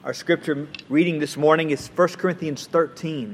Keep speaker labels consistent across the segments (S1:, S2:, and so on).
S1: Our scripture reading this morning is 1 Corinthians 13.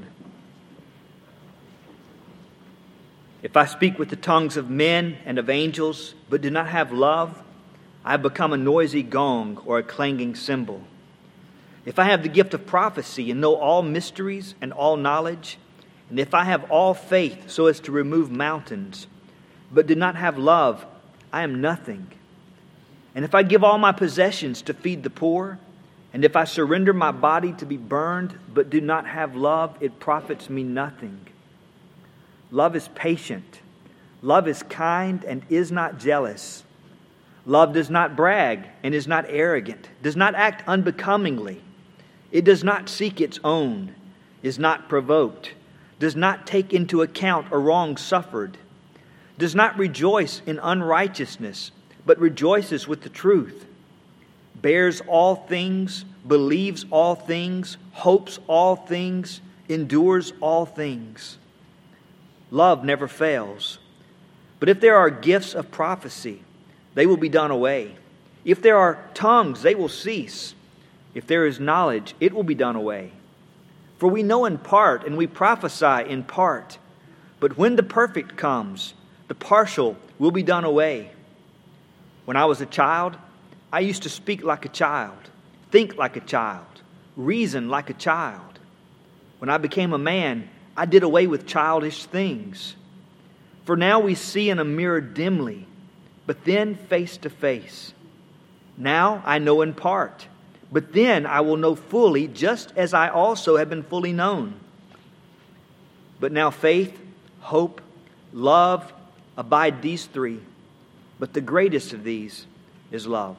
S1: If I speak with the tongues of men and of angels, but do not have love, I have become a noisy gong or a clanging cymbal. If I have the gift of prophecy and know all mysteries and all knowledge, and if I have all faith so as to remove mountains, but do not have love, I am nothing. And if I give all my possessions to feed the poor, and if I surrender my body to be burned, but do not have love, it profits me nothing. Love is patient. Love is kind and is not jealous. Love does not brag and is not arrogant, does not act unbecomingly. It does not seek its own, is not provoked, does not take into account a wrong suffered, does not rejoice in unrighteousness, but rejoices with the truth, bears all things, believes all things, hopes all things, endures all things. Love never fails. But if there are gifts of prophecy, they will be done away. If there are tongues, they will cease. If there is knowledge, it will be done away. For we know in part, and we prophesy in part. But when the perfect comes, the partial will be done away. When I was a child, I used to speak like a child, think like a child, reason like a child. When I became a man, I did away with childish things. For now we see in a mirror dimly, but then face to face. Now I know in part, but then I will know fully, just as I also have been fully known. But now faith, hope, love abide these three, but the greatest of these is love.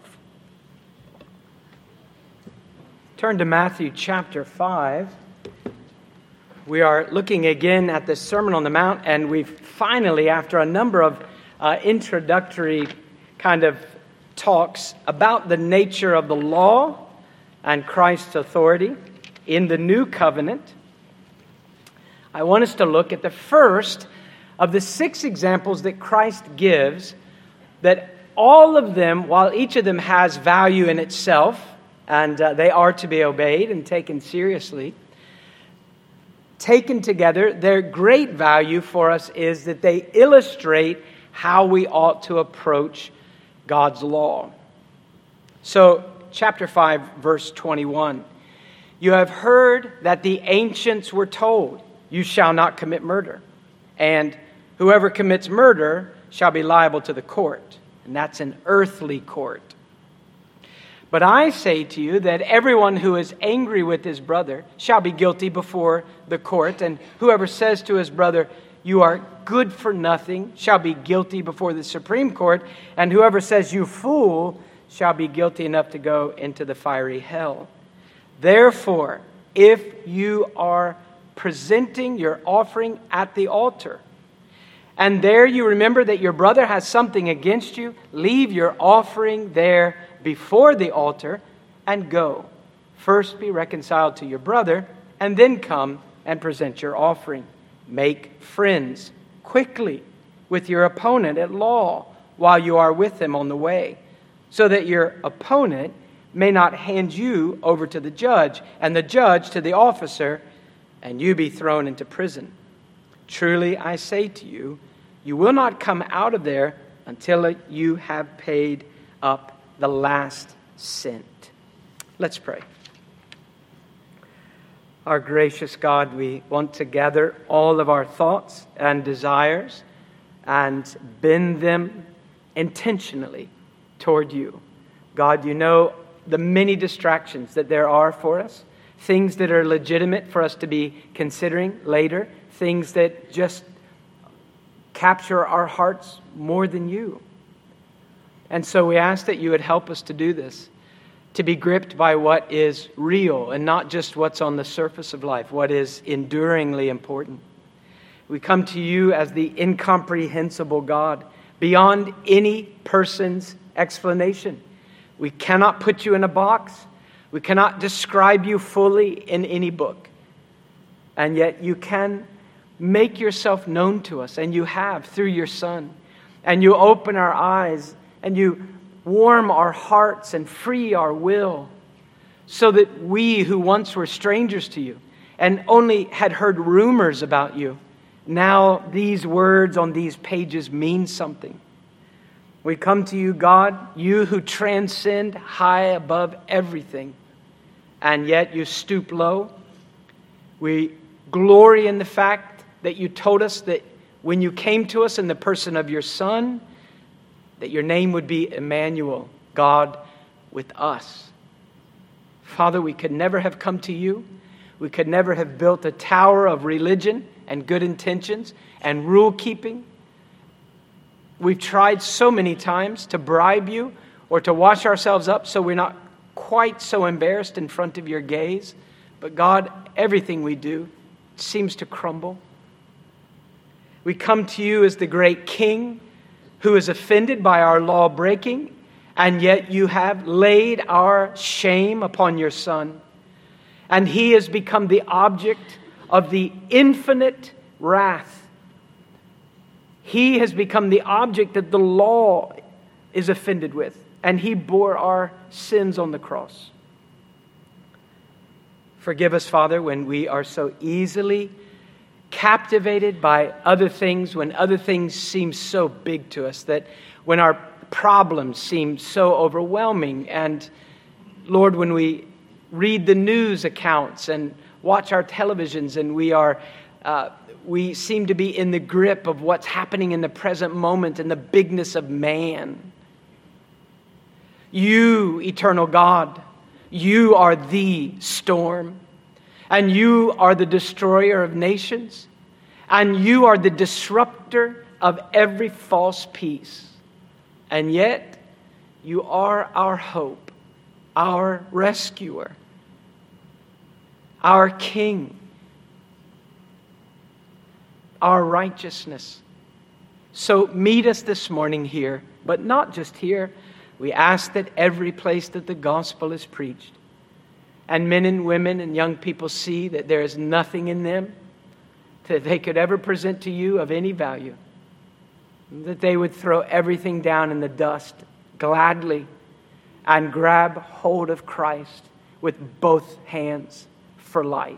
S2: Turn to Matthew chapter 5. We are looking again at the Sermon on the Mount, and we've finally, after a number of introductory kind of talks about the nature of the law and Christ's authority in the new covenant, I want us to look at the first of the 6 examples that Christ gives, that all of them, while each of them has value in itself, and they are to be obeyed and taken seriously, taken together, their great value for us is that they illustrate how we ought to approach God's law. So, chapter 5, verse 21. You have heard that the ancients were told, you shall not commit murder. And whoever commits murder shall be liable to the court. And that's an earthly court. But I say to you that everyone who is angry with his brother shall be guilty before the court. And whoever says to his brother, you are good for nothing, shall be guilty before the Supreme Court. And whoever says, you fool, shall be guilty enough to go into the fiery hell. Therefore, if you are presenting your offering at the altar, and there you remember that your brother has something against you, leave your offering there before the altar and go. First be reconciled to your brother, and then come and present your offering. Make friends quickly with your opponent at law while you are with him on the way, so that your opponent may not hand you over to the judge, and the judge to the officer, and you be thrown into prison. Truly I say to you, you will not come out of there until you have paid up the last cent. Let's pray. Our gracious God, we want to gather all of our thoughts and desires and bend them intentionally toward you. God, you know the many distractions that there are for us, things that are legitimate for us to be considering later, things that just capture our hearts more than you. And so we ask that you would help us to do this, to be gripped by what is real and not just what's on the surface of life, what is enduringly important. We come to you as the incomprehensible God, beyond any person's explanation. We cannot put you in a box. We cannot describe you fully in any book. And yet you can make yourself known to us, and you have through your Son. And you open our eyes, and you warm our hearts and free our will so that we who once were strangers to you and only had heard rumors about you, now these words on these pages mean something. We come to you, God, you who transcend high above everything, and yet you stoop low. We glory in the fact that you told us that when you came to us in the person of your Son, that your name would be Emmanuel, God with us. Father, we could never have come to you. We could never have built a tower of religion and good intentions and rule keeping. We've tried so many times to bribe you or to wash ourselves up so we're not quite so embarrassed in front of your gaze. But God, everything we do seems to crumble. We come to you as the great King who is offended by our law breaking, and yet you have laid our shame upon your Son. And he has become the object of the infinite wrath. He has become the object that the law is offended with, and he bore our sins on the cross. Forgive us, Father, when we are so easily captivated by other things, when other things seem so big to us, that when our problems seem so overwhelming. And Lord, when we read the news accounts and watch our televisions and we seem to be in the grip of what's happening in the present moment and the bigness of man. You, eternal God, you are the storm, and you are the destroyer of nations, and you are the disruptor of every false peace. And yet, you are our hope, our rescuer, our King, our righteousness. So meet us this morning here, but not just here. We ask that every place that the gospel is preached, and men and women and young people see that there is nothing in them that they could ever present to you of any value, that they would throw everything down in the dust gladly and grab hold of Christ with both hands for life.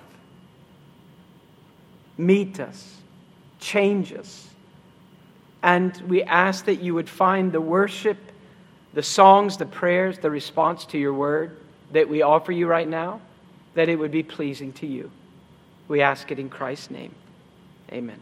S2: Meet us. Change us. And we ask that you would find the worship, the songs, the prayers, the response to your word that we offer you right now, that it would be pleasing to you. We ask it in Christ's name. Amen.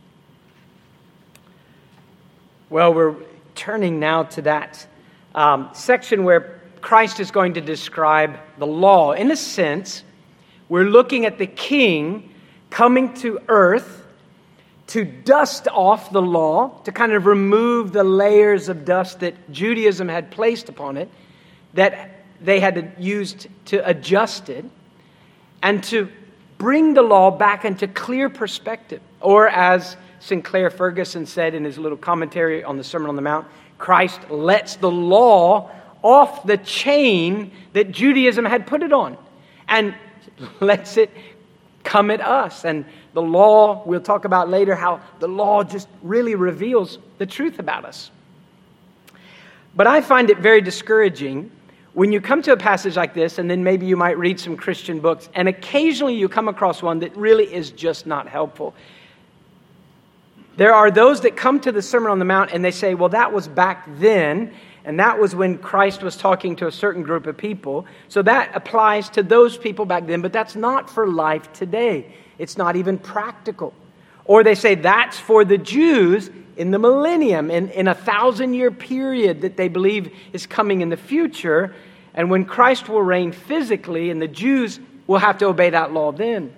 S2: Well, we're turning now to that section where Christ is going to describe the law. In a sense, we're looking at the King coming to earth to dust off the law, to kind of remove the layers of dust that Judaism had placed upon it, that they had used to adjust it, and to bring the law back into clear perspective. Or as Sinclair Ferguson said in his little commentary on the Sermon on the Mount, Christ lets the law off the chain that Judaism had put it on and lets it come at us. And the law, we'll talk about later how the law just really reveals the truth about us. But I find it very discouraging when you come to a passage like this, and then maybe you might read some Christian books, and occasionally you come across one that really is just not helpful. There are those that come to the Sermon on the Mount and they say, well, that was back then, and that was when Christ was talking to a certain group of people. So that applies to those people back then, but that's not for life today. It's not even practical. Or they say that's for the Jews in the millennium, in a 1,000-year period that they believe is coming in the future, and when Christ will reign physically, and the Jews will have to obey that law then.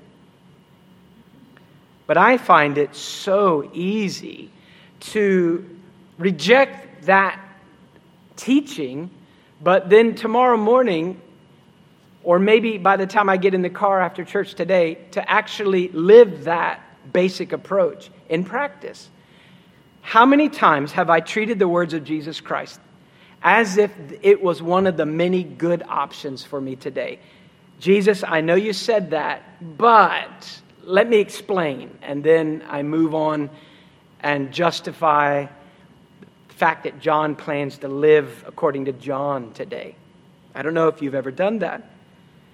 S2: But I find it so easy to reject that teaching, but then tomorrow morning, or maybe by the time I get in the car after church today, to actually live that basic approach in practice. How many times have I treated the words of Jesus Christ as if it was one of the many good options for me today? Jesus, I know you said that, but let me explain. And then I move on and justify the fact that John plans to live according to John today. I don't know if you've ever done that.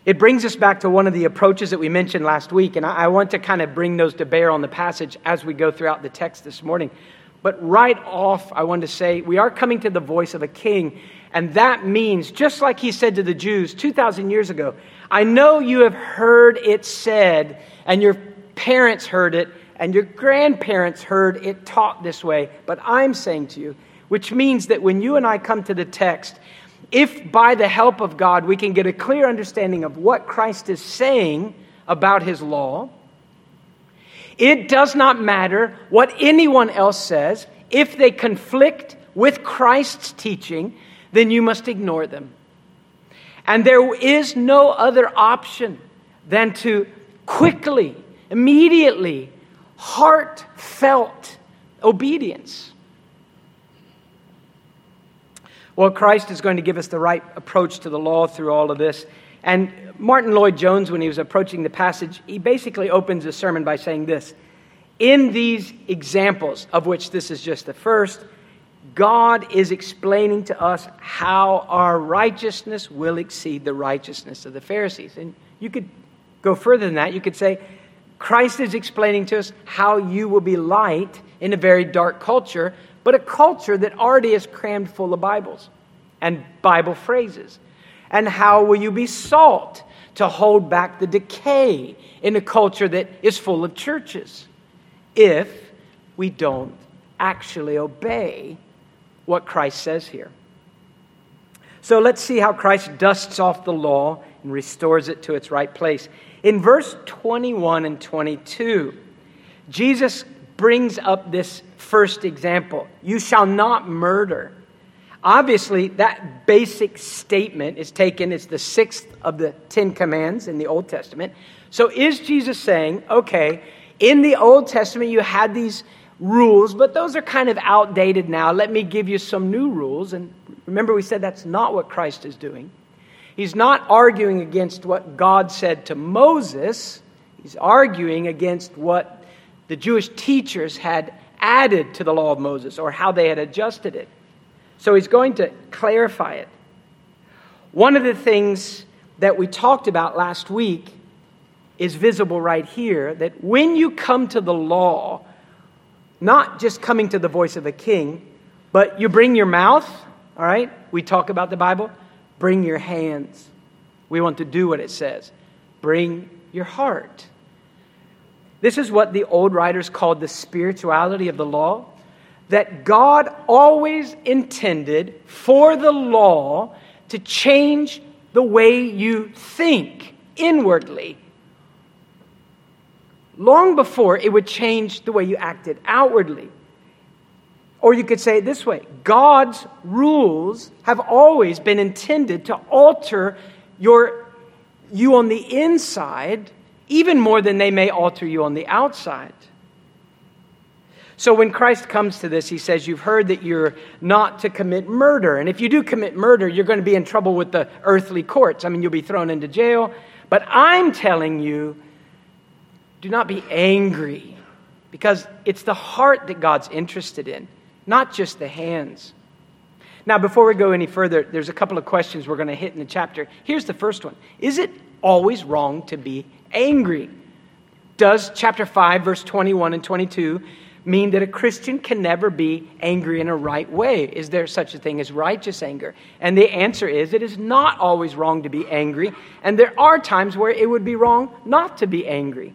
S2: It brings us back to one of the approaches that we mentioned last week, and I want to kind of bring those to bear on the passage as we go throughout the text this morning. But right off, I want to say, we are coming to the voice of a king, and that means, just like he said to the Jews 2,000 years ago, I know you have heard it said, and your parents heard it, and your grandparents heard it taught this way, but I'm saying to you, which means that when you and I come to the text, if by the help of God we can get a clear understanding of what Christ is saying about his law, it does not matter what anyone else says. If they conflict with Christ's teaching, then you must ignore them. And there is no other option than to quickly, immediately, heartfelt obedience. Well, Christ is going to give us the right approach to the law through all of this. And Martin Lloyd-Jones, when he was approaching the passage, he basically opens the sermon by saying this: in these examples, of which this is just the first, God is explaining to us how our righteousness will exceed the righteousness of the Pharisees. And you could go further than that. You could say, Christ is explaining to us how you will be light in a very dark culture, but a culture that already is crammed full of Bibles and Bible phrases. And how will you be salt to hold back the decay in a culture that is full of churches if we don't actually obey what Christ says here? So let's see how Christ dusts off the law and restores it to its right place. In verse 21 and 22, Jesus brings up this first example. You shall not murder. Obviously, that basic statement is taken, it's the sixth of the 10 commands in the Old Testament. So is Jesus saying, okay, in the Old Testament you had these rules, but those are kind of outdated now. Let me give you some new rules. And remember, we said that's not what Christ is doing. He's not arguing against what God said to Moses. He's arguing against what the Jewish teachers had added to the law of Moses, or how they had adjusted it. So he's going to clarify it. One of the things that we talked about last week is visible right here, that when you come to the law, not just coming to the voice of a king, but you bring your mouth, all right? We talk about the Bible. Bring your hands. We want to do what it says. Bring your heart. This is what the old writers called the spirituality of the law, that God always intended for the law to change the way you think inwardly, long before it would change the way you acted outwardly. Or you could say it this way: God's rules have always been intended to alter you on the inside, even more than they may alter you on the outside. So when Christ comes to this, he says, you've heard that you're not to commit murder. And if you do commit murder, you're going to be in trouble with the earthly courts. I mean, you'll be thrown into jail. But I'm telling you, do not be angry, because it's the heart that God's interested in, not just the hands. Now, before we go any further, there's a couple of questions we're going to hit in the chapter. Here's the first one. Is it always wrong to be angry? Does chapter 5, verse 21 and 22 mean that a Christian can never be angry in a right way? Is there such a thing as righteous anger? And the answer is, it is not always wrong to be angry, and there are times where it would be wrong not to be angry.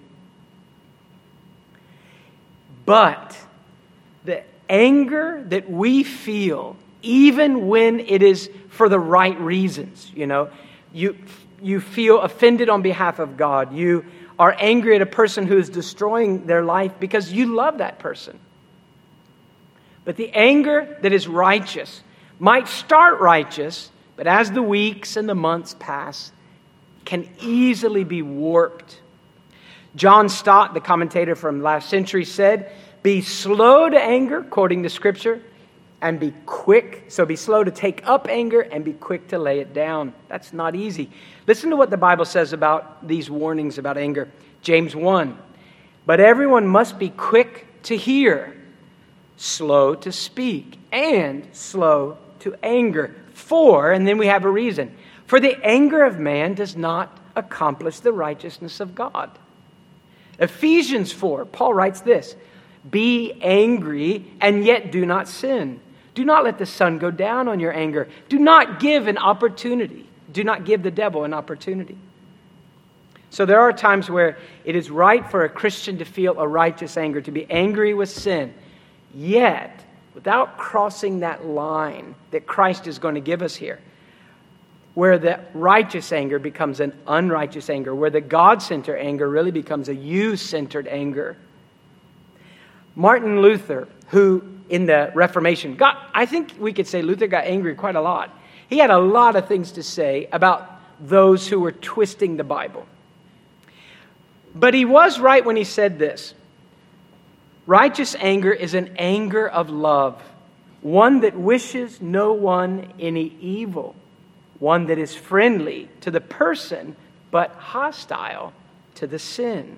S2: But the anger that we feel, even when it is for the right reasons, you feel offended on behalf of God, you are angry at a person who is destroying their life because you love that person. But the anger that is righteous might start righteous, but as the weeks and the months pass, can easily be warped. John Stott, the commentator from last century, said, be slow to anger, quoting the scripture, and be quick. So be slow to take up anger and be quick to lay it down. That's not easy. Listen to what the Bible says about these warnings about anger. James 1. But everyone must be quick to hear, slow to speak, and slow to anger. And then we have a reason. For the anger of man does not accomplish the righteousness of God. Ephesians 4, Paul writes this, be angry and yet do not sin. Do not let the sun go down on your anger. Do not give an opportunity. Do not give the devil an opportunity. So there are times where it is right for a Christian to feel a righteous anger, to be angry with sin, yet without crossing that line that Christ is going to give us here, where the righteous anger becomes an unrighteous anger, where the God-centered anger really becomes a you-centered anger. Martin Luther, who in the Reformation I think we could say Luther got angry quite a lot. He had a lot of things to say about those who were twisting the Bible. But he was right when he said this. Righteous anger is an anger of love, one that wishes no one any evil, one that is friendly to the person but hostile to the sin.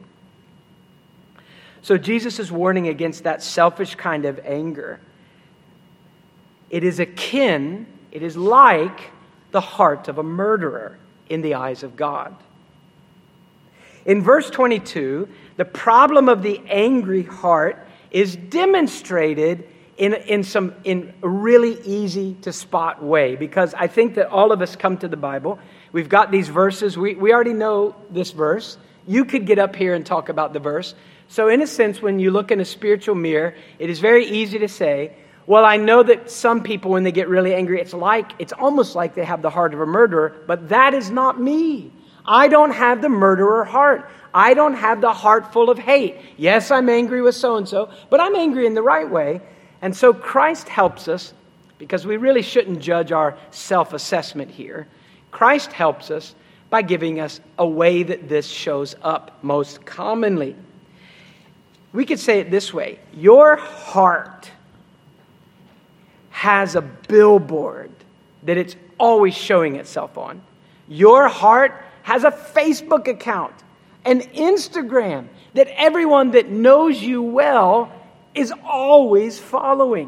S2: So Jesus is warning against that selfish kind of anger. It is akin, it is like the heart of a murderer in the eyes of God. In verse 22, the problem of the angry heart is demonstrated in a really easy to spot way, because I think that all of us come to the Bible. We've got these verses. We already know this verse. You could get up here and talk about the verse. So in a sense, when you look in a spiritual mirror, it is very easy to say, well, I know that some people, when they get really angry, it's almost like they have the heart of a murderer, but that is not me. I don't have the murderer heart. I don't have the heart full of hate. Yes, I'm angry with so-and-so, but I'm angry in the right way. And so Christ helps us, because we really shouldn't judge our self-assessment here. Christ helps us by giving us a way that this shows up most commonly. We could say it this way. Your heart has a billboard that it's always showing itself on. Your heart has a Facebook account, an Instagram that everyone that knows you well is always following.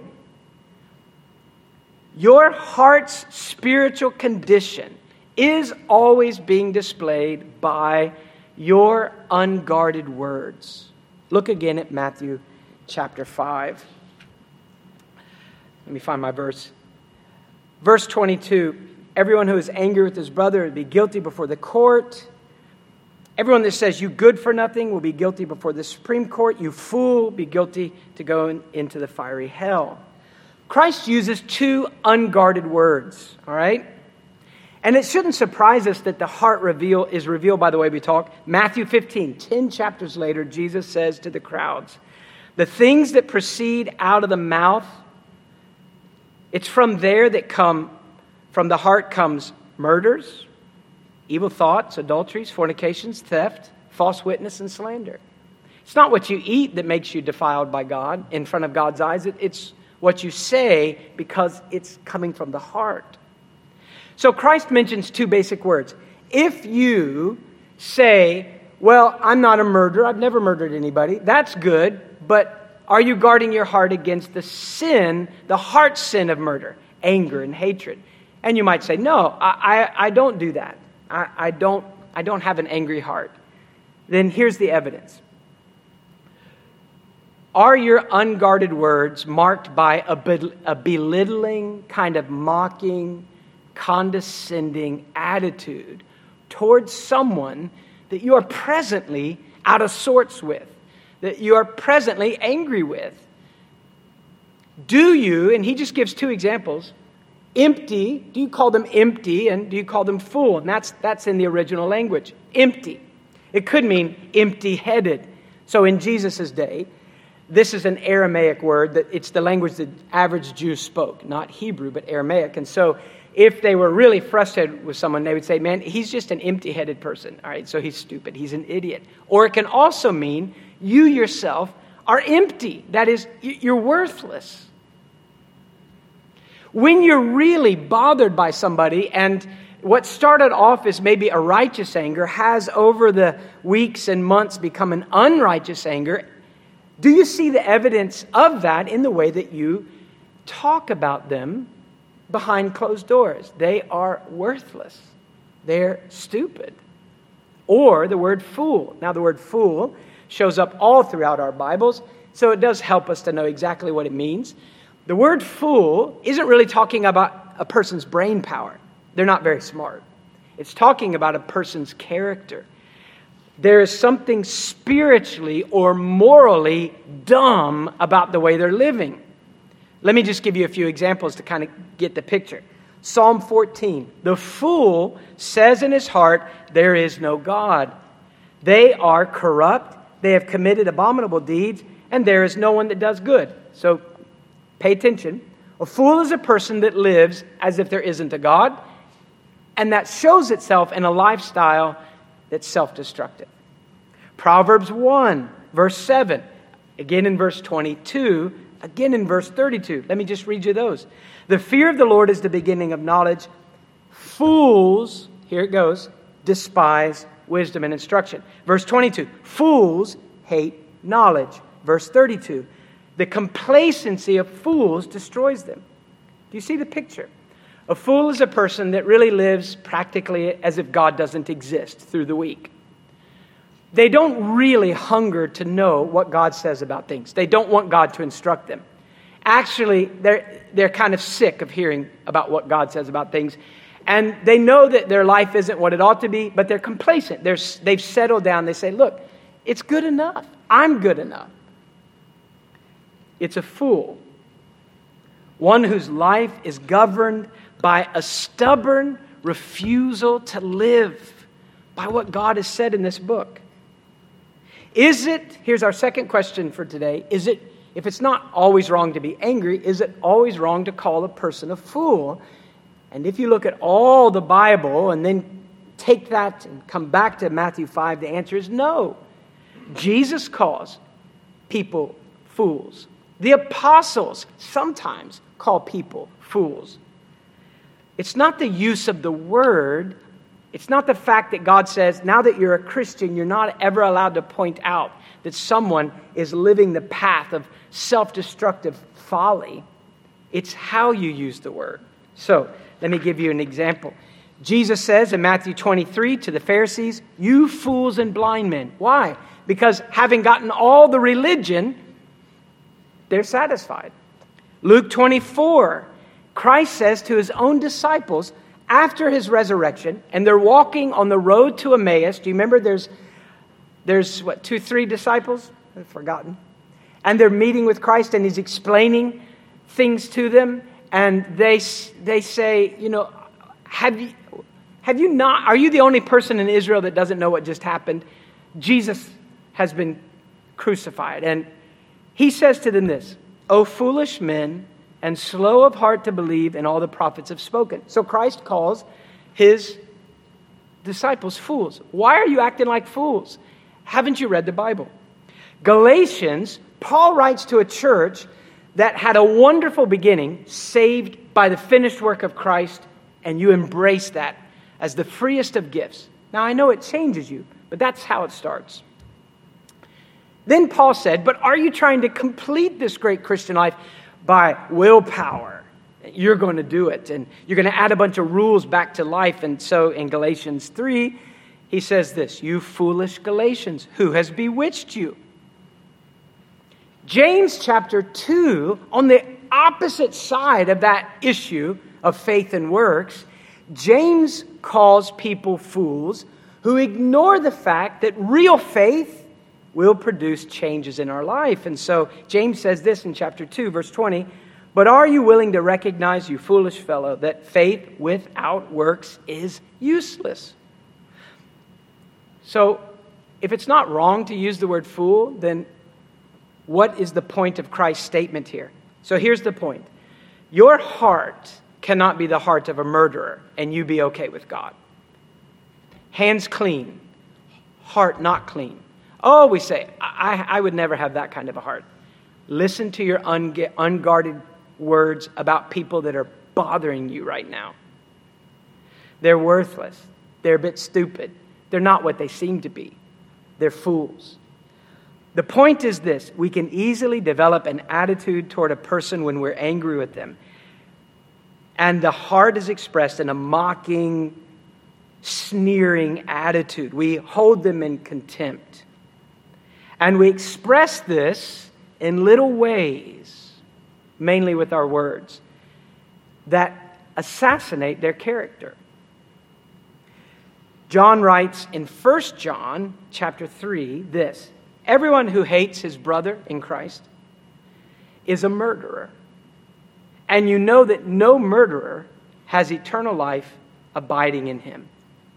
S2: Your heart's spiritual condition is always being displayed by your unguarded words. Look again at Matthew chapter 5. Let me find my verse. Verse 22, everyone who is angry with his brother will be guilty before the court. Everyone that says you good for nothing will be guilty before the Supreme Court. You fool, be guilty to go into the fiery hell. Christ uses two unguarded words, all right? And it shouldn't surprise us that the heart is revealed by the way we talk. Matthew 15, 10 chapters later, Jesus says to the crowds, the things that proceed out of the mouth, it's from there that from the heart comes murders, evil thoughts, adulteries, fornications, theft, false witness, and slander. It's not what you eat that makes you defiled by God in front of God's eyes. It's what you say, because it's coming from the heart. So Christ mentions two basic words. If you say, well, I'm not a murderer, I've never murdered anybody, that's good, but are you guarding your heart against the sin, the heart sin of murder, anger and hatred? And you might say, no, I don't do that. I don't have an angry heart. Then here's the evidence. Are your unguarded words marked by a belittling, kind of mocking, condescending attitude towards someone that you are presently out of sorts with, that you are presently angry with? Do you, and he just gives two examples, empty, do you call them empty, and do you call them full? And that's in the original language, empty. It could mean empty-headed. So in Jesus' day, this is an Aramaic word, that it's the language that average Jews spoke, not Hebrew, but Aramaic. And so if they were really frustrated with someone, they would say, man, he's just an empty-headed person. All right, so he's stupid. He's an idiot. Or it can also mean you yourself are empty. That is, you're worthless. When you're really bothered by somebody, and what started off as maybe a righteous anger has over the weeks and months become an unrighteous anger, do you see the evidence of that in the way that you talk about them behind closed doors? They are worthless. They're stupid. Or the word fool. Now, the word fool shows up all throughout our Bibles, so it does help us to know exactly what it means. The word fool isn't really talking about a person's brain power. They're not very smart. It's talking about a person's character. There is something spiritually or morally dumb about the way they're living. Let me just give you a few examples to kind of get the picture. Psalm 14, the fool says in his heart, there is no God. They are corrupt, they have committed abominable deeds, and there is no one that does good. So pay attention. A fool is a person that lives as if there isn't a God, and that shows itself in a lifestyle that's self-destructive. Proverbs 1, verse 7, again in verse 22, again in verse 32. Let me just read you those. The fear of the Lord is the beginning of knowledge. Fools, here it goes, despise wisdom and instruction. Verse 22, fools hate knowledge. Verse 32, the complacency of fools destroys them. Do you see the picture? A fool is a person that really lives practically as if God doesn't exist through the week. They don't really hunger to know what God says about things. They don't want God to instruct them. Actually, they're kind of sick of hearing about what God says about things. And they know that their life isn't what it ought to be, but they're complacent. They've settled down. They say, look, it's good enough. I'm good enough. It's a fool. One whose life is governed by a stubborn refusal to live by what God has said in this book. Here's our second question for today, if it's not always wrong to be angry, is it always wrong to call a person a fool? And if you look at all the Bible and then take that and come back to Matthew 5, the answer is no. Jesus calls people fools. The apostles sometimes call people fools. It's not the use of the word. It's not the fact that God says, now that you're a Christian, you're not ever allowed to point out that someone is living the path of self-destructive folly. It's how you use the word. So, let me give you an example. Jesus says in Matthew 23 to the Pharisees, you fools and blind men. Why? Because having gotten all the religion, they're satisfied. Luke 24, Christ says to his own disciples after his resurrection, and they're walking on the road to Emmaus. Do you remember there's 3 disciples? I've forgotten. And they're meeting with Christ and he's explaining things to them. And they say, are you the only person in Israel that doesn't know what just happened? Jesus has been crucified. And he says to them this, O foolish men, and slow of heart to believe in all the prophets have spoken. So Christ calls his disciples fools. Why are you acting like fools? Haven't you read the Bible? Galatians, Paul writes to a church that had a wonderful beginning, saved by the finished work of Christ, and you embrace that as the freest of gifts. Now, I know it changes you, but that's how it starts. Then Paul said, but are you trying to complete this great Christian life by willpower? You're going to do it, and you're going to add a bunch of rules back to life. And so in Galatians 3, he says this, you foolish Galatians, who has bewitched you? James chapter 2, on the opposite side of that issue of faith and works, James calls people fools who ignore the fact that real faith will produce changes in our life. And so James says this in chapter 2, verse 20, but are you willing to recognize, you foolish fellow, that faith without works is useless? So if it's not wrong to use the word fool, then what is the point of Christ's statement here? So here's the point. Your heart cannot be the heart of a murderer and you be okay with God. Hands clean, heart not clean. Oh, we say, I would never have that kind of a heart. Listen to your unguarded words about people that are bothering you right now. They're worthless. They're a bit stupid. They're not what they seem to be. They're fools. The point is this, we can easily develop an attitude toward a person when we're angry with them. And the heart is expressed in a mocking, sneering attitude. We hold them in contempt. And we express this in little ways, mainly with our words, that assassinate their character. John writes in 1 John chapter 3 this: everyone who hates his brother in Christ is a murderer. And you know that no murderer has eternal life abiding in him.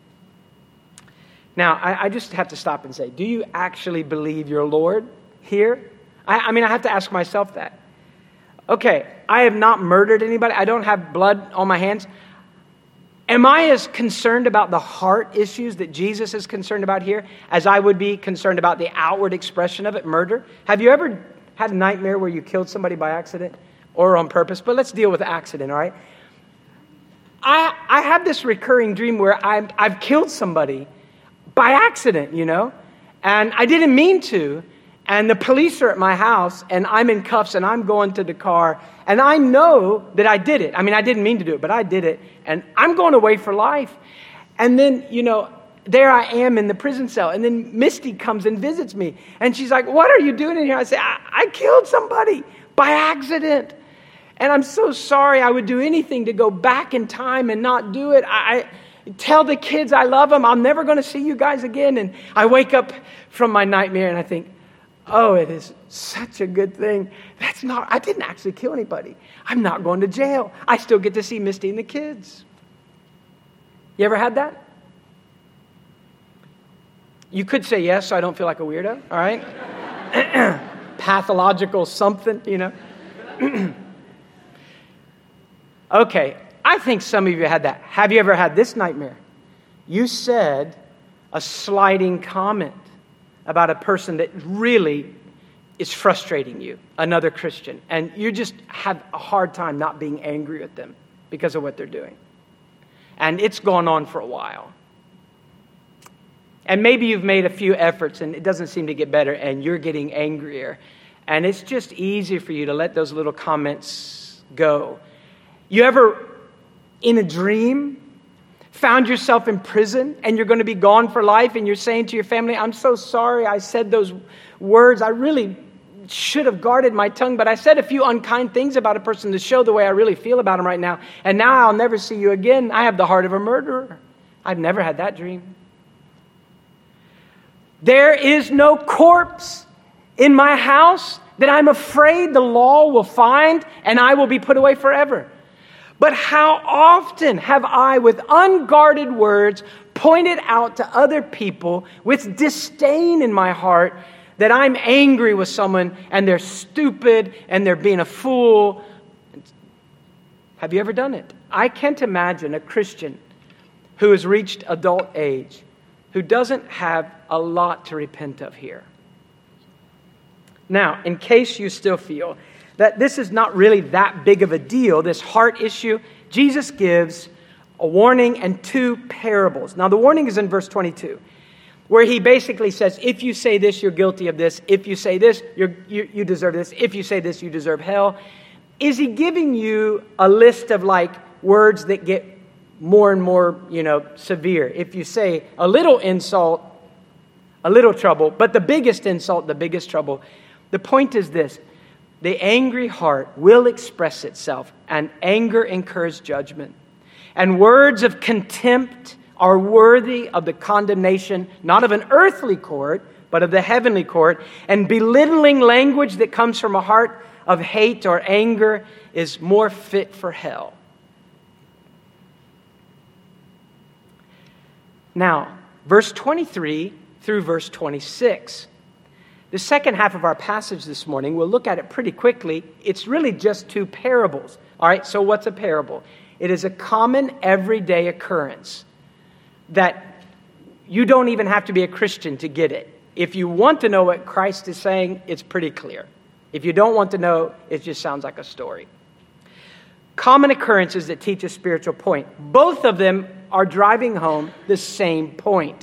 S2: Now, I just have to stop and say, do you actually believe your Lord here? I mean, I have to ask myself that. Okay, I have not murdered anybody. I don't have blood on my hands. Am I as concerned about the heart issues that Jesus is concerned about here as I would be concerned about the outward expression of it, murder? Have you ever had a nightmare where you killed somebody by accident or on purpose? But let's deal with accident, all right? I have this recurring dream where I've killed somebody by accident, and I didn't mean to. And the police are at my house, and I'm in cuffs, and I'm going to the car, and I know that I did it. I mean, I didn't mean to do it, but I did it, and I'm going away for life. And then, there I am in the prison cell, and then Misty comes and visits me, and she's like, what are you doing in here? I say, I killed somebody by accident, and I'm so sorry. I would do anything to go back in time and not do it. I tell the kids I love them. I'm never going to see you guys again. And I wake up from my nightmare, and I think, oh, it is such a good thing. I didn't actually kill anybody. I'm not going to jail. I still get to see Misty and the kids. You ever had that? You could say yes, so I don't feel like a weirdo, all right? Pathological something, Okay, I think some of you had that. Have you ever had this nightmare? You said a slighting comment about a person that really is frustrating you, another Christian, and you just have a hard time not being angry at them because of what they're doing. And it's gone on for a while. And maybe you've made a few efforts and it doesn't seem to get better and you're getting angrier. And it's just easy for you to let those little comments go. You ever, in a dream, found yourself in prison and you're going to be gone for life and you're saying to your family, I'm so sorry I said those words. I really should have guarded my tongue, but I said a few unkind things about a person to show the way I really feel about him right now. And now I'll never see you again. I have the heart of a murderer. I've never had that dream. There is no corpse in my house that I'm afraid the law will find and I will be put away forever. But how often have I, with unguarded words, pointed out to other people with disdain in my heart that I'm angry with someone and they're stupid and they're being a fool? Have you ever done it? I can't imagine a Christian who has reached adult age who doesn't have a lot to repent of here. Now, in case you still feel that this is not really that big of a deal, this heart issue, Jesus gives a warning and two parables. Now, the warning is in verse 22, where he basically says, if you say this, you're guilty of this. If you say this, you deserve this. If you say this, you deserve hell. Is he giving you a list of words that get more and more, severe? If you say a little insult, a little trouble, but the biggest insult, the biggest trouble. The point is this: the angry heart will express itself, and anger incurs judgment. And words of contempt are worthy of the condemnation, not of an earthly court, but of the heavenly court. And belittling language that comes from a heart of hate or anger is more fit for hell. Now, verse 23 through verse 26. The second half of our passage this morning, we'll look at it pretty quickly. It's really just two parables. All right, so what's a parable? It is a common everyday occurrence that you don't even have to be a Christian to get it. If you want to know what Christ is saying, it's pretty clear. If you don't want to know, it just sounds like a story. Common occurrences that teach a spiritual point. Both of them are driving home the same point.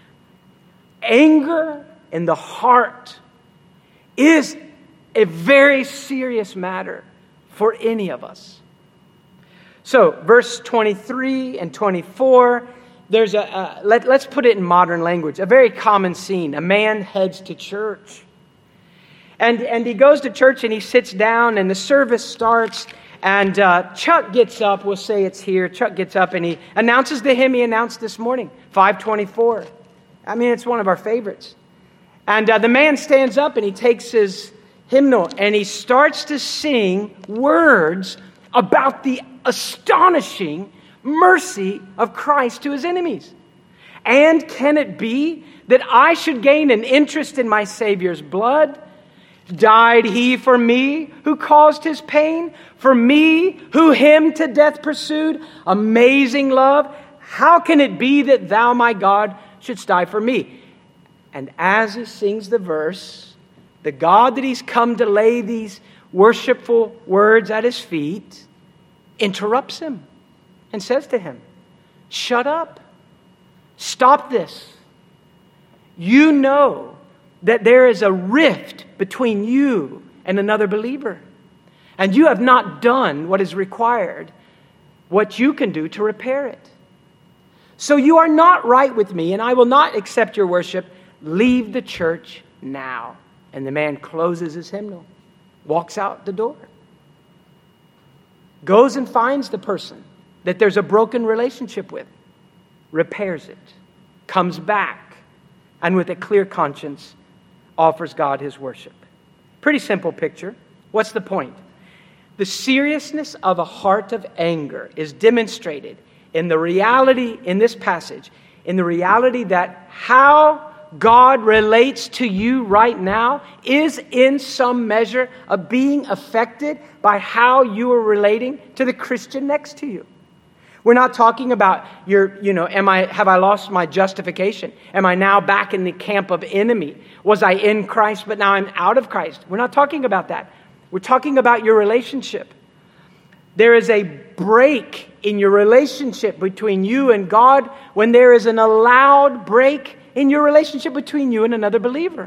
S2: Anger in the heart is a very serious matter for any of us. So, verse 23 and 24 there's let's put it in modern language, a very common scene. A man heads to church. And he goes to church and he sits down and the service starts. And Chuck gets up, we'll say it's here. Chuck gets up and he announces the hymn he announced this morning, 524. I mean, it's one of our favorites. And the man stands up and he takes his hymnal and he starts to sing words about the astonishing mercy of Christ to his enemies. And can it be that I should gain an interest in my Savior's blood? Died he for me who caused his pain? For me who him to death pursued? Amazing love. How can it be that thou, my God, shouldst die for me? And as he sings the verse, the God that he's come to lay these worshipful words at his feet interrupts him and says to him, shut up. Stop this. You know that there is a rift between you and another believer. And you have not done what is required, what you can do to repair it. So you are not right with me, and I will not accept your worship. Leave the church now. And the man closes his hymnal, walks out the door, goes and finds the person that there's a broken relationship with, repairs it, comes back, and with a clear conscience offers God his worship. Pretty simple picture. What's the point? The seriousness of a heart of anger is demonstrated in the reality, in this passage, in the reality that how God relates to you right now is in some measure of being affected by how you are relating to the Christian next to you. We're not talking about have I lost my justification? Am I now back in the camp of enemy? Was I in Christ, but now I'm out of Christ? We're not talking about that. We're talking about your relationship. There is a break in your relationship between you and God when there is an allowed break in your relationship between you and another believer.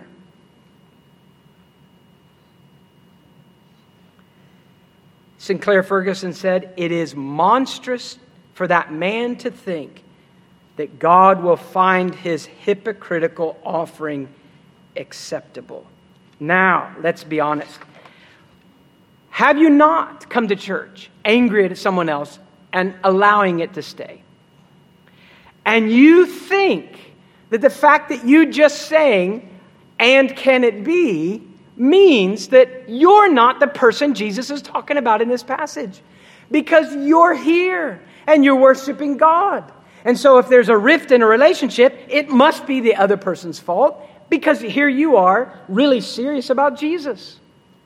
S2: Sinclair Ferguson said, it is monstrous for that man to think that God will find his hypocritical offering acceptable. Now, let's be honest. Have you not come to church angry at someone else and allowing it to stay? And you think that the fact that you just sang, and can it be, means that you're not the person Jesus is talking about in this passage. Because you're here and you're worshiping God. And so if there's a rift in a relationship, it must be the other person's fault. Because here you are really serious about Jesus.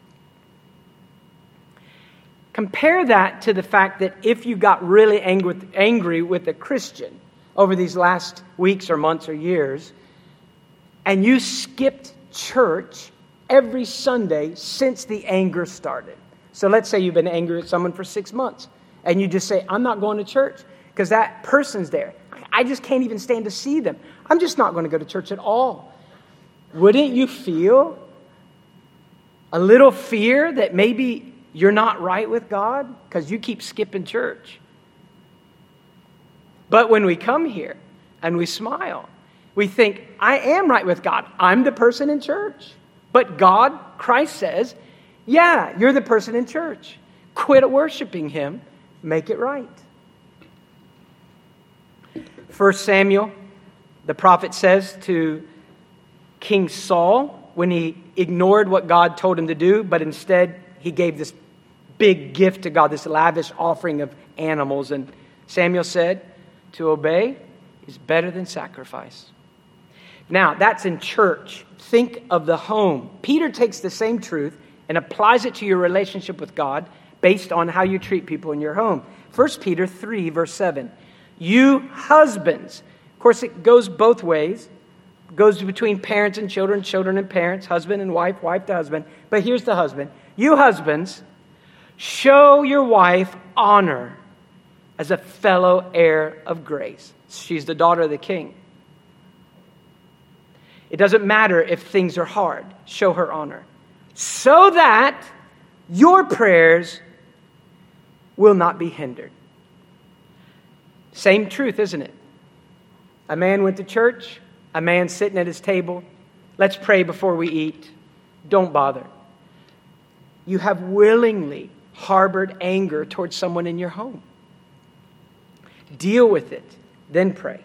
S2: Compare that to the fact that if you got really angry with a Christian over these last weeks or months or years, and you skipped church every Sunday since the anger started. So let's say you've been angry at someone for 6 months, and you just say, I'm not going to church because that person's there. I just can't even stand to see them. I'm just not going to go to church at all. Wouldn't you feel a little fear that maybe you're not right with God because you keep skipping church? But when we come here and we smile, we think, I am right with God. I'm the person in church. But God, Christ says, yeah, you're the person in church. Quit worshiping him. Make it right. 1 Samuel, the prophet says to King Saul, when he ignored what God told him to do, but instead he gave this big gift to God, this lavish offering of animals. And Samuel said, to obey is better than sacrifice. Now, that's in church. Think of the home. Peter takes the same truth and applies it to your relationship with God based on how you treat people in your home. 1 Peter 3, verse 7. You husbands. Of course, it goes both ways. It goes between parents and children, children and parents, husband and wife, wife to husband. But here's the husband. You husbands, show your wife honor as a fellow heir of grace. She's the daughter of the king. It doesn't matter if things are hard. Show her honor. So that your prayers will not be hindered. Same truth, isn't it? A man went to church, a man sitting at his table. Let's pray before we eat. Don't bother. You have willingly harbored anger towards someone in your home. Deal with it, then pray.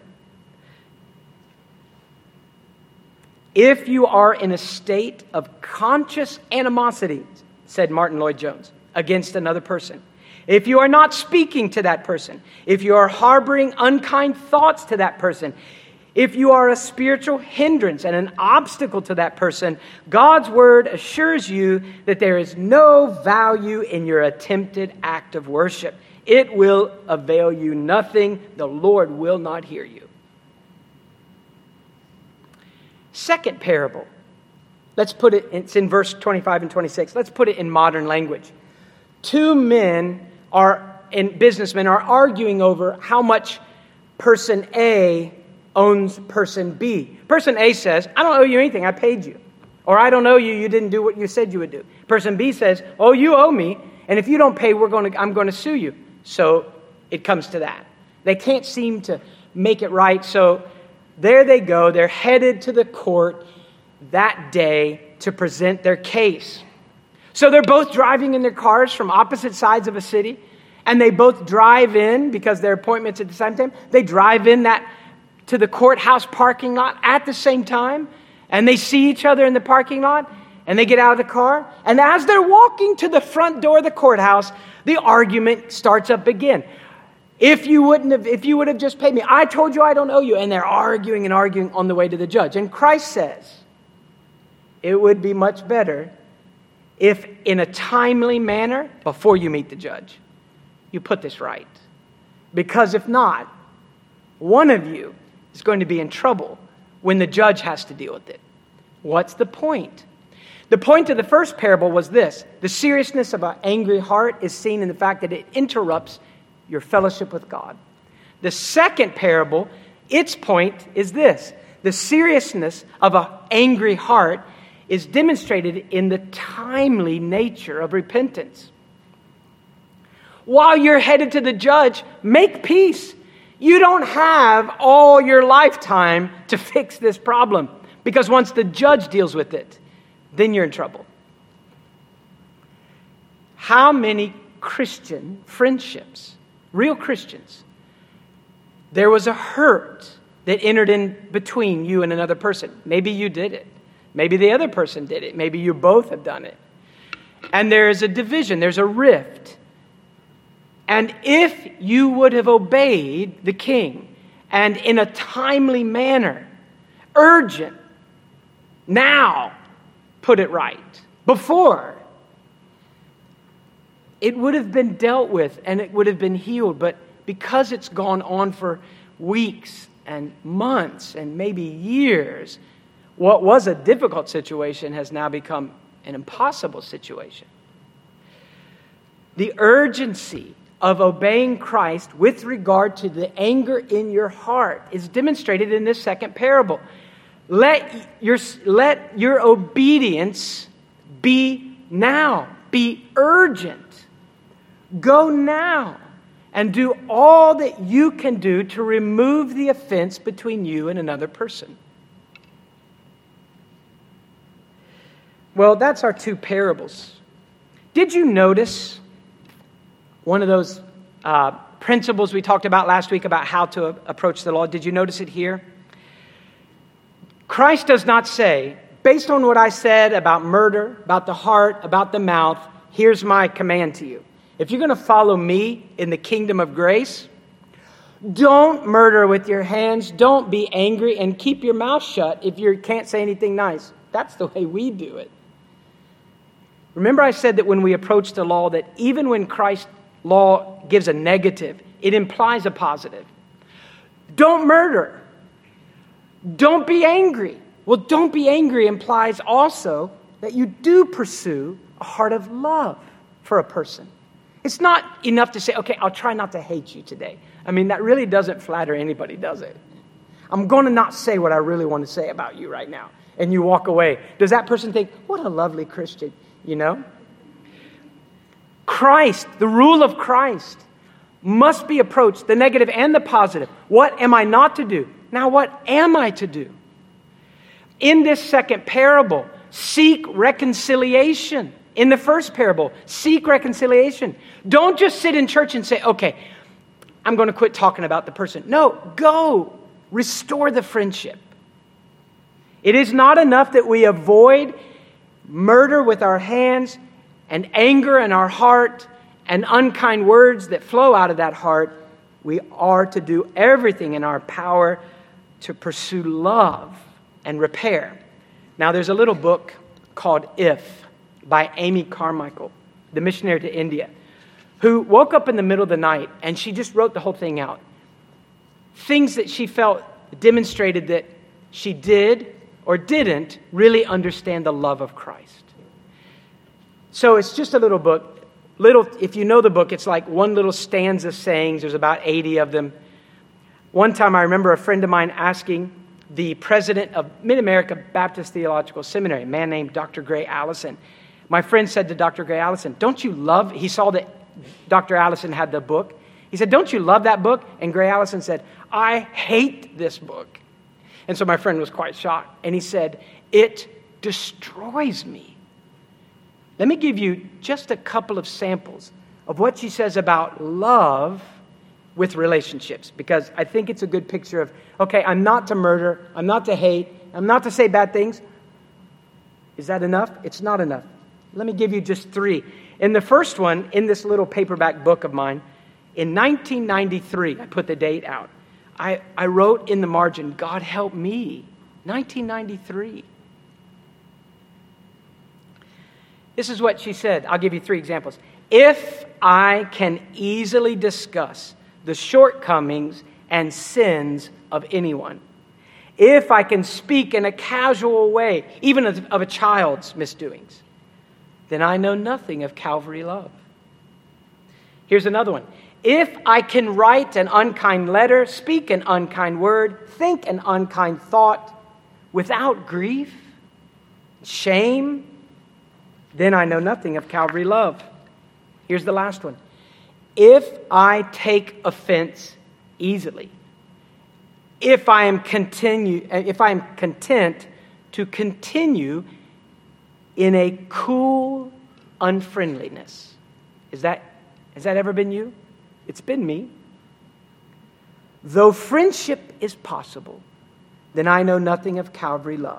S2: If you are in a state of conscious animosity, said Martin Lloyd-Jones, against another person, if you are not speaking to that person, if you are harboring unkind thoughts to that person, if you are a spiritual hindrance and an obstacle to that person, God's word assures you that there is no value in your attempted act of worship. It will avail you nothing. The Lord will not hear you. Second parable. Let's put it, it's in verse 25 and 26. Let's put it in modern language. Two businessmen are arguing over how much person A owns person B. Person A says, I don't owe you anything, I paid you. Or I don't owe you, you didn't do what you said you would do. Person B says, oh, you owe me, and if you don't pay, I'm going to sue you. So it comes to that. They can't seem to make it right, so there they go. They're headed to the court that day to present their case. So they're both driving in their cars from opposite sides of a city, and they both drive in, because their appointments at the same time, they drive in to the courthouse parking lot at the same time, and they see each other in the parking lot, and they get out of the car, and as they're walking to the front door of the courthouse, the argument starts up again. If you would have just paid me, I told you I don't owe you, and they're arguing and arguing on the way to the judge. And Christ says, it would be much better if in a timely manner, before you meet the judge, you put this right. Because if not, one of you is going to be in trouble when the judge has to deal with it. What's the point? The point of the first parable was this. The seriousness of an angry heart is seen in the fact that it interrupts your fellowship with God. The second parable, its point is this. The seriousness of an angry heart is demonstrated in the timely nature of repentance. While you're headed to the judge, make peace. You don't have all your lifetime to fix this problem, because once the judge deals with it, then you're in trouble. How many Christian friendships, real Christians, there was a hurt that entered in between you and another person? Maybe you did it. Maybe the other person did it. Maybe you both have done it. And there is a division. There's a rift. And if you would have obeyed the king, and in a timely manner, urgent, now, put it right, before, it would have been dealt with and it would have been healed. But because it's gone on for weeks and months and maybe years, what was a difficult situation has now become an impossible situation. The urgency of obeying Christ with regard to the anger in your heart is demonstrated in this second parable. Let your obedience be now, be urgent. Go now and do all that you can do to remove the offense between you and another person. Well, that's our two parables. Did you notice one of those principles we talked about last week about how to approach the law? Did you notice it here? Christ does not say, based on what I said about murder, about the heart, about the mouth, here's my command to you. If you're going to follow me in the kingdom of grace, don't murder with your hands, don't be angry, and keep your mouth shut if you can't say anything nice. That's the way we do it. Remember I said that when we approach the law, that even when Christ's law gives a negative, it implies a positive. Don't murder. Don't be angry. Well, don't be angry implies also that you do pursue a heart of love for a person. It's not enough to say, okay, I'll try not to hate you today. I mean, that really doesn't flatter anybody, does it? I'm going to not say what I really want to say about you right now. And you walk away. Does that person think, what a lovely Christian, you know? Christ, the rule of Christ, must be approached, the negative and the positive. What am I not to do? Now what am I to do? In this second parable, seek reconciliation. In the first parable, seek reconciliation. Don't just sit in church and say, okay, I'm going to quit talking about the person. No, go. Restore the friendship. It is not enough that we avoid murder with our hands and anger in our heart and unkind words that flow out of that heart. We are to do everything in our power to pursue love and repair. Now, there's a little book called If by Amy Carmichael, the missionary to India, who woke up in the middle of the night and she just wrote the whole thing out. Things that she felt demonstrated that she did or didn't really understand the love of Christ. So it's just a little book. If you know the book, it's like one little stanza sayings. There's about 80 of them. One time I remember a friend of mine asking the president of Mid-America Baptist Theological Seminary, a man named Dr. Gray Allison. My friend said to Dr. Gray Allison, don't you love, he saw that Dr. Allison had the book. He said, don't you love that book? And Gray Allison said, I hate this book. And so my friend was quite shocked. And he said, it destroys me. Let me give you just a couple of samples of what she says about love with relationships, because I think it's a good picture of, okay, I'm not to murder, I'm not to hate, I'm not to say bad things. Is that enough? It's not enough. Let me give you just 3. In the first one, in this little paperback book of mine, in 1993, I put the date out. I wrote in the margin, God help me, 1993. This is what she said. I'll give you 3 examples. If I can easily discuss the shortcomings and sins of anyone, if I can speak in a casual way, even of a child's misdoings, then I know nothing of Calvary love. Here's another one. If I can write an unkind letter, speak an unkind word, think an unkind thought without grief, shame, then I know nothing of Calvary love. Here's the last one. If I take offense easily, if I am content to continue in a cool unfriendliness. Has that ever been you? It's been me. Though friendship is possible, then I know nothing of Calvary love.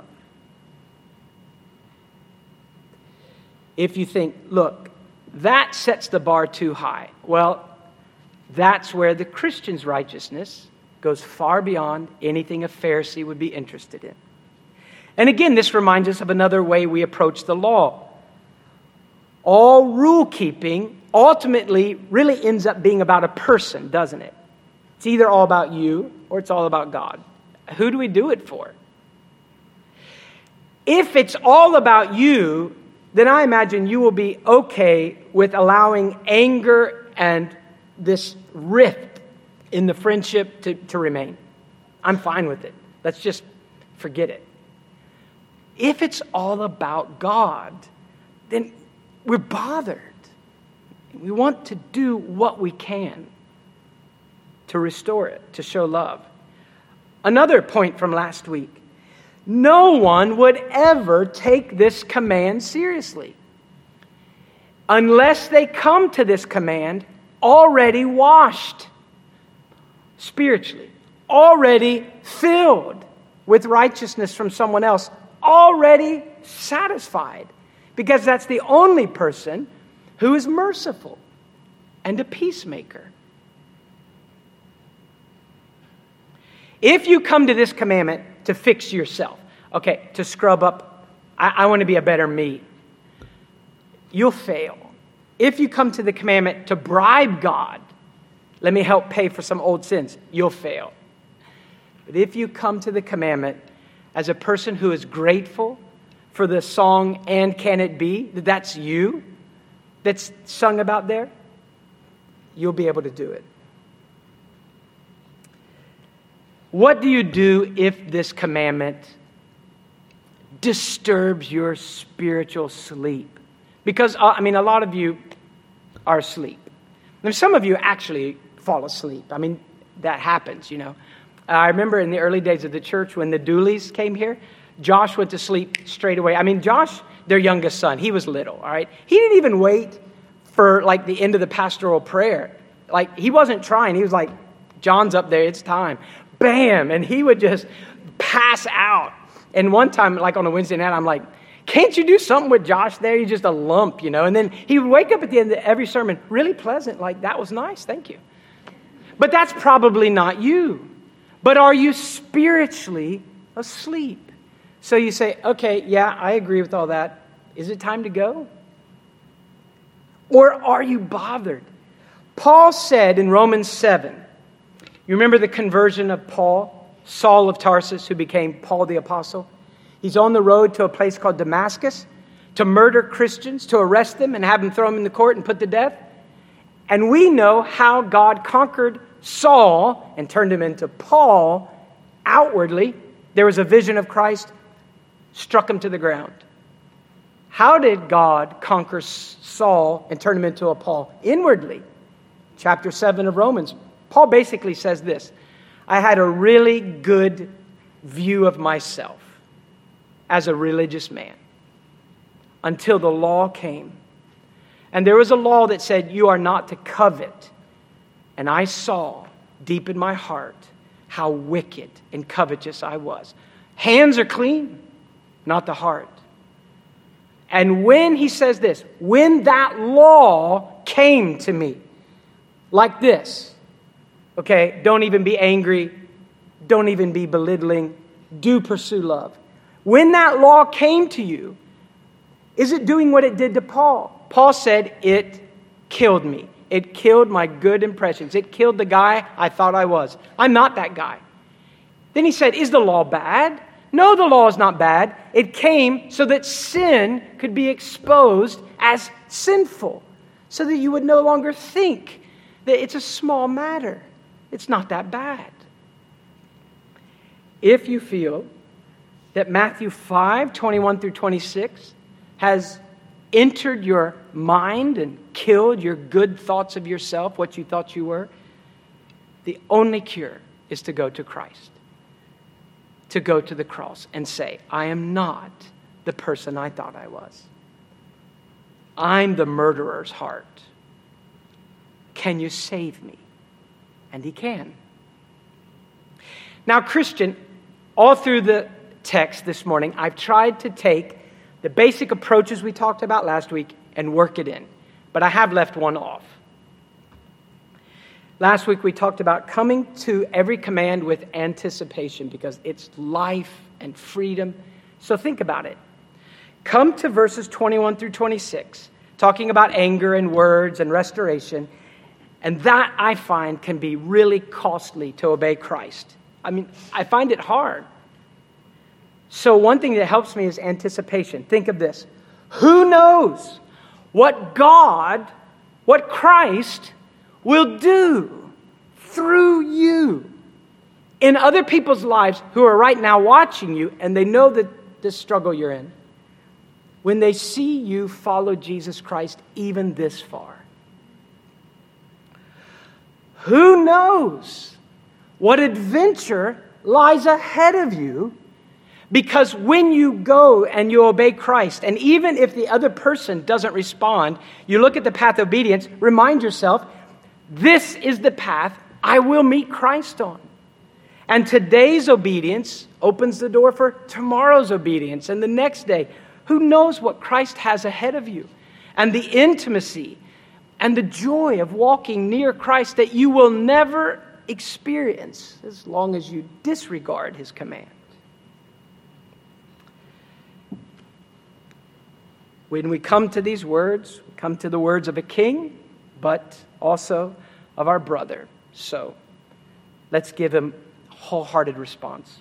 S2: If you think, look, that sets the bar too high. Well, that's where the Christian's righteousness goes far beyond anything a Pharisee would be interested in. And again, this reminds us of another way we approach the law. All rule keeping ultimately really ends up being about a person, doesn't it? It's either all about you or it's all about God. Who do we do it for? If it's all about you, then I imagine you will be okay with allowing anger and this rift in the friendship to remain. I'm fine with it. Let's just forget it. If it's all about God, then we're bothered. We want to do what we can to restore it, to show love. Another point from last week. No one would ever take this command seriously unless they come to this command already washed spiritually, already filled with righteousness from someone else, already satisfied, because that's the only person who is merciful and a peacemaker. If you come to this commandment to fix yourself, okay, to scrub up, I want to be a better me, you'll fail. If you come to the commandment to bribe God, let me help pay for some old sins, you'll fail. But if you come to the commandment as a person who is grateful for the song, And Can It Be, that's you, that's sung about there, you'll be able to do it. What do you do if this commandment disturbs your spiritual sleep? Because, a lot of you are asleep. And some of you actually fall asleep. That happens, I remember in the early days of the church when the Dooleys came here, Josh went to sleep straight away. I mean, Josh, their youngest son, he was little, all right? He didn't even wait for like the end of the pastoral prayer. Like, he wasn't trying. He was like, John's up there, it's time. Bam! And he would just pass out. And one time, like on a Wednesday night, I'm like, can't you do something with Josh there? He's just a lump, you know? And then he would wake up at the end of every sermon, really pleasant, like, that was nice, thank you. But that's probably not you. But are you spiritually asleep? So you say, okay, yeah, I agree with all that. Is it time to go? Or are you bothered? Paul said in Romans 7, you remember the conversion of Paul, Saul of Tarsus, who became Paul the Apostle? He's on the road to a place called Damascus to murder Christians, to arrest them and have them throw them in the court and put to death. And we know how God conquered Saul and turned him into Paul outwardly. There was a vision of Christ, struck him to the ground. How did God conquer Saul and turn him into a Paul? Inwardly. Chapter 7 of Romans. Paul basically says this: I had a really good view of myself as a religious man until the law came. And there was a law that said you are not to covet. And I saw deep in my heart how wicked and covetous I was. Hands are clean, not the heart. And when he says this, when that law came to me, like this, okay, don't even be angry, don't even be belittling, do pursue love. When that law came to you, is it doing what it did to Paul? Paul said, it killed me. It killed my good impressions. It killed the guy I thought I was. I'm not that guy. Then he said, is the law bad? No, the law is not bad. It came so that sin could be exposed as sinful, so that you would no longer think that it's a small matter. It's not that bad. If you feel that Matthew 5, 21 through 26 has entered your mind and killed your good thoughts of yourself, what you thought you were, the only cure is to go to Christ, to go to the cross and say, I am not the person I thought I was. I'm the murderer's heart. Can you save me? And he can. Now, Christian, all through the text this morning, I've tried to take the basic approaches we talked about last week and work it in. But I have left one off. Last week we talked about coming to every command with anticipation because it's life and freedom. So think about it. Come to verses 21 through 26, talking about anger and words and restoration. And that, I find, can be really costly to obey Christ. I mean, I find it hard. So one thing that helps me is anticipation. Think of this. Who knows what God, what Christ will do through you in other people's lives who are right now watching you, and they know that this struggle you're in, when they see you follow Jesus Christ even this far. Who knows what adventure lies ahead of you? Because when you go and you obey Christ, and even if the other person doesn't respond, you look at the path of obedience, remind yourself, this is the path I will meet Christ on. And today's obedience opens the door for tomorrow's obedience and the next day. Who knows what Christ has ahead of you? And the intimacy and the joy of walking near Christ that you will never experience as long as you disregard his command. When we come to these words, we come to the words of a king, but also of our brother. So let's give him a wholehearted response.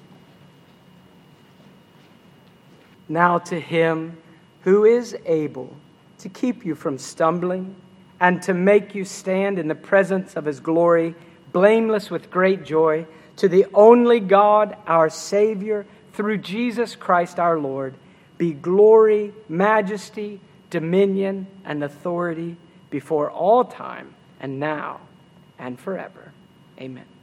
S2: Now to him who is able to keep you from stumbling and to make you stand in the presence of his glory, blameless with great joy, to the only God, our Savior, through Jesus Christ our Lord, be glory, majesty, dominion, and authority before all time and now and forever. Amen.